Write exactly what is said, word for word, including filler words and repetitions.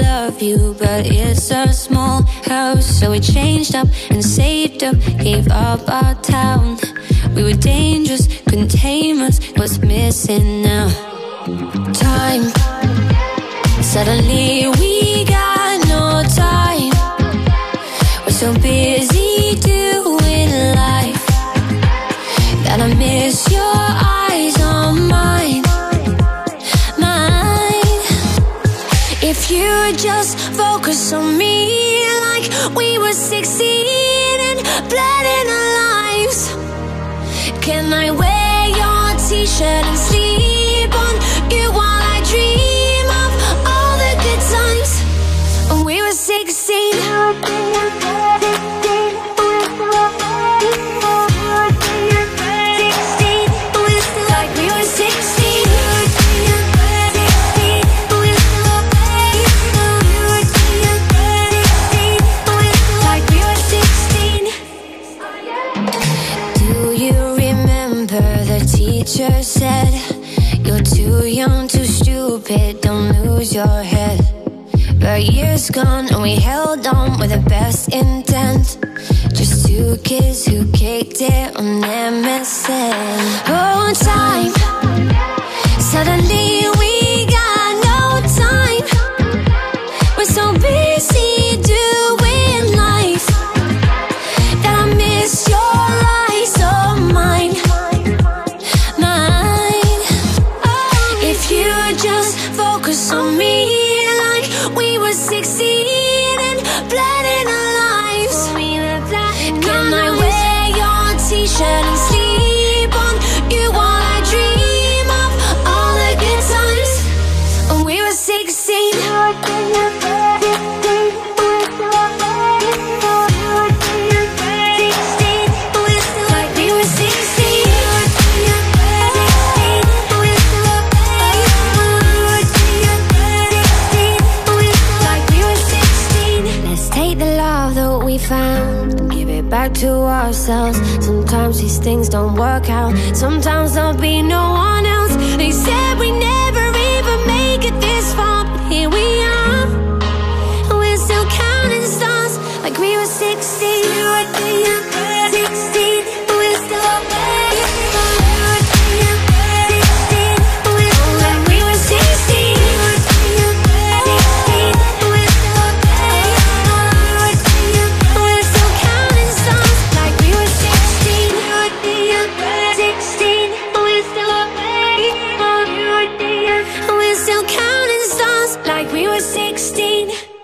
love you, but it's a small house. So we changed up and saved up, gave up our town. We were dangerous, couldn't tame us. What's missing now? Time. Suddenly we got no time. We're so busy doing life that I miss your eyes on mine, mine. If you would just focus on me like we were sixteen and blood in our lives. Can I wear your t-shirt and sleep on you while I dream of all the good times when we were sixteen? Teacher said, you're too young, too stupid, don't lose your head. But years gone and we held on with the best intent. Just two kids who kicked it on M S N. Oh, time. Suddenly we got no time. We're so busy doing life that I miss your eyes on mine. Just focus on me like we were sixteen and blood in our lives. Can I wear your t-shirt and sleep on you while I dream of all the good times when we were sixteen? Found and give it back to ourselves. Sometimes these things don't work out. Sometimes there'll be no one else. They said we never even make it this far, but here we are. And we're still counting stars like we were sixteen. sixteen, but we're still like we were sixteen.